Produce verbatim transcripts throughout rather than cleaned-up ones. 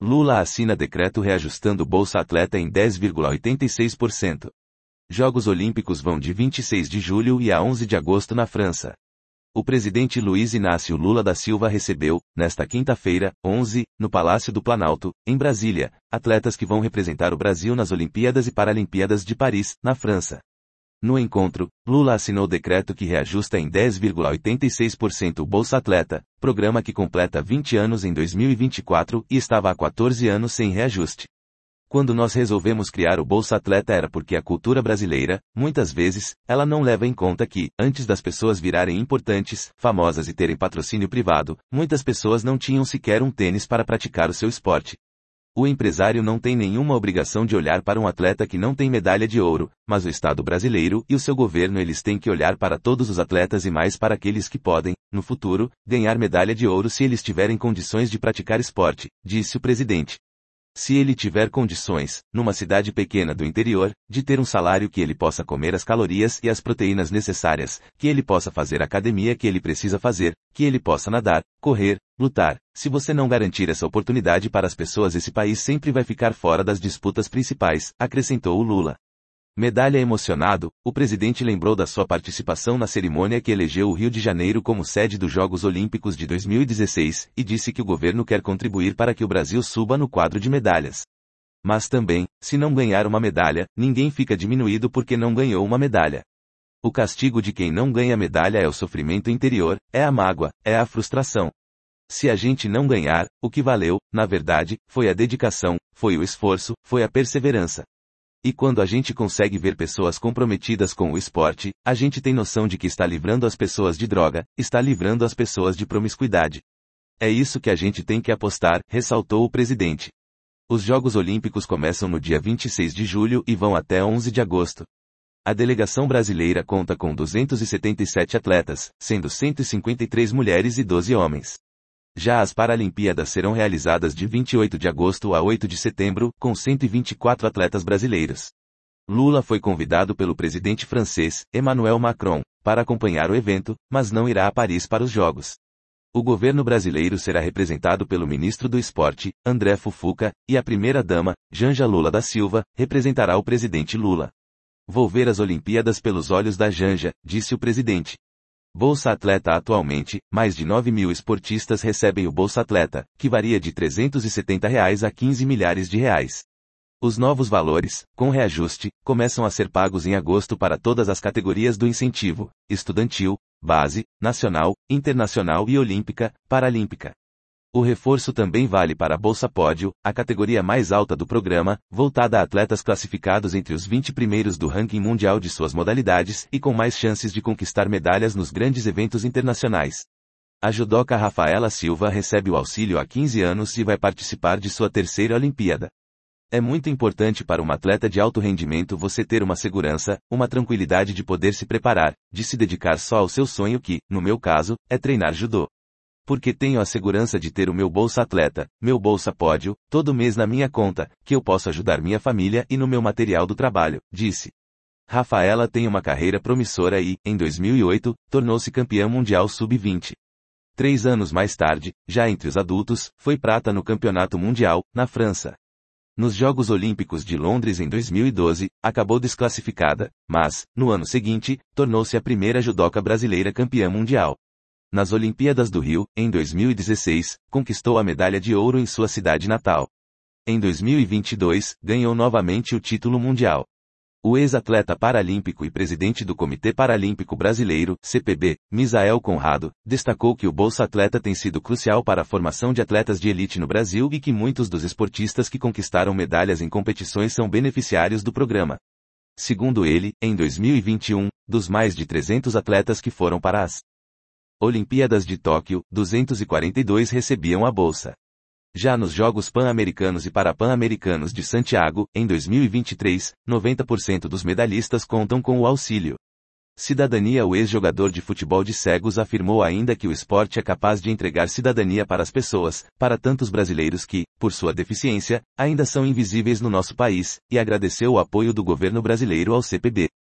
Lula assina decreto reajustando Bolsa Atleta em dez vírgula oitenta e seis por cento. Jogos Olímpicos vão de vinte e seis de julho e a onze de agosto na França. O presidente Luiz Inácio Lula da Silva recebeu, nesta quinta-feira, onze, no Palácio do Planalto, em Brasília, atletas que vão representar o Brasil nas Olimpíadas e Paralimpíadas de Paris, na França. No encontro, Lula assinou decreto que reajusta em dez vírgula oitenta e seis por cento o Bolsa Atleta, programa que completa vinte anos em dois mil e vinte e quatro e estava há quatorze anos sem reajuste. Quando nós resolvemos criar o Bolsa Atleta era porque a cultura brasileira, muitas vezes, ela não leva em conta que, antes das pessoas virarem importantes, famosas e terem patrocínio privado, muitas pessoas não tinham sequer um tênis para praticar o seu esporte. O empresário não tem nenhuma obrigação de olhar para um atleta que não tem medalha de ouro, mas o Estado brasileiro e o seu governo eles têm que olhar para todos os atletas e mais para aqueles que podem, no futuro, ganhar medalha de ouro se eles tiverem condições de praticar esporte, disse o presidente. Se ele tiver condições, numa cidade pequena do interior, de ter um salário que ele possa comer as calorias e as proteínas necessárias, que ele possa fazer a academia que ele precisa fazer, que ele possa nadar, correr, lutar, se você não garantir essa oportunidade para as pessoas esse país sempre vai ficar fora das disputas principais, acrescentou o Lula. Medalha emocionado, o presidente lembrou da sua participação na cerimônia que elegeu o Rio de Janeiro como sede dos Jogos Olímpicos de dois mil e dezesseis, e disse que o governo quer contribuir para que o Brasil suba no quadro de medalhas. Mas também, se não ganhar uma medalha, ninguém fica diminuído porque não ganhou uma medalha. O castigo de quem não ganha medalha é o sofrimento interior, é a mágoa, é a frustração. Se a gente não ganhar, o que valeu, na verdade, foi a dedicação, foi o esforço, foi a perseverança. E quando a gente consegue ver pessoas comprometidas com o esporte, a gente tem noção de que está livrando as pessoas de droga, está livrando as pessoas de promiscuidade. É isso que a gente tem que apostar, ressaltou o presidente. Os Jogos Olímpicos começam no dia vinte e seis de julho e vão até onze de agosto. A delegação brasileira conta com duzentos e setenta e sete atletas, sendo cento e cinquenta e três mulheres e doze homens. Já as Paralimpíadas serão realizadas de vinte e oito de agosto a oito de setembro, com cento e vinte e quatro atletas brasileiros. Lula foi convidado pelo presidente francês, Emmanuel Macron, para acompanhar o evento, mas não irá a Paris para os Jogos. O governo brasileiro será representado pelo ministro do Esporte, André Fufuca, e a primeira-dama, Janja Lula da Silva, representará o presidente Lula. Vou ver as Olimpíadas pelos olhos da Janja, disse o presidente. Bolsa Atleta atualmente, mais de nove mil esportistas recebem o Bolsa Atleta, que varia de trezentos e setenta reais a quinze milhares de reais. Os novos valores, com reajuste, começam a ser pagos em agosto para todas as categorias do incentivo, estudantil, base, nacional, internacional e olímpica, paralímpica. O reforço também vale para a Bolsa Pódio, a categoria mais alta do programa, voltada a atletas classificados entre os vinte primeiros do ranking mundial de suas modalidades e com mais chances de conquistar medalhas nos grandes eventos internacionais. A judoca Rafaela Silva recebe o auxílio há quinze anos e vai participar de sua terceira Olimpíada. É muito importante para uma atleta de alto rendimento você ter uma segurança, uma tranquilidade de poder se preparar, de se dedicar só ao seu sonho que, no meu caso, é treinar judô. Porque tenho a segurança de ter o meu Bolsa Atleta, meu Bolsa Pódio, todo mês na minha conta, que eu posso ajudar minha família e no meu material do trabalho, disse. Rafaela tem uma carreira promissora e, em dois mil e oito, tornou-se campeã mundial sub vinte. Três anos mais tarde, já entre os adultos, foi prata no Campeonato Mundial, na França. Nos Jogos Olímpicos de Londres em dois mil e doze, acabou desclassificada, mas, no ano seguinte, tornou-se a primeira judoca brasileira campeã mundial. Nas Olimpíadas do Rio, em dois mil e dezesseis, conquistou a medalha de ouro em sua cidade natal. Em dois mil e vinte e dois, ganhou novamente o título mundial. O ex-atleta paralímpico e presidente do Comitê Paralímpico Brasileiro, C P B, Misael Conrado, destacou que o Bolsa Atleta tem sido crucial para a formação de atletas de elite no Brasil e que muitos dos esportistas que conquistaram medalhas em competições são beneficiários do programa. Segundo ele, em dois mil e vinte e um, dos mais de trezentos atletas que foram para as Olimpíadas de Tóquio, duzentos e quarenta e dois recebiam a bolsa. Já nos Jogos Pan-Americanos e Parapan-Americanos de Santiago, em dois mil e vinte e três, noventa por cento dos medalhistas contam com o auxílio cidadania. O ex-jogador de futebol de cegos afirmou ainda que o esporte é capaz de entregar cidadania para as pessoas, para tantos brasileiros que, por sua deficiência, ainda são invisíveis no nosso país, e agradeceu o apoio do governo brasileiro ao C P B.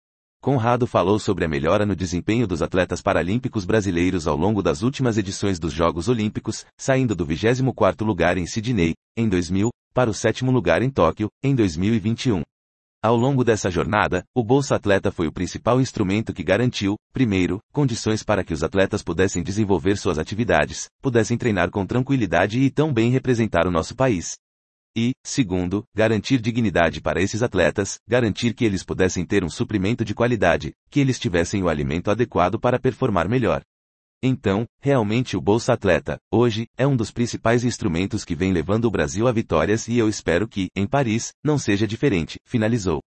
Conrado falou sobre a melhora no desempenho dos atletas paralímpicos brasileiros ao longo das últimas edições dos Jogos Olímpicos, saindo do vigésimo quarto lugar em Sydney, em dois mil, para o sétimo lugar em Tóquio, em dois mil e vinte e um. Ao longo dessa jornada, o Bolsa Atleta foi o principal instrumento que garantiu, primeiro, condições para que os atletas pudessem desenvolver suas atividades, pudessem treinar com tranquilidade e tão bem representar o nosso país. E, segundo, garantir dignidade para esses atletas, garantir que eles pudessem ter um suprimento de qualidade, que eles tivessem o alimento adequado para performar melhor. Então, realmente o Bolsa Atleta, hoje, é um dos principais instrumentos que vem levando o Brasil a vitórias e eu espero que, em Paris, não seja diferente, finalizou.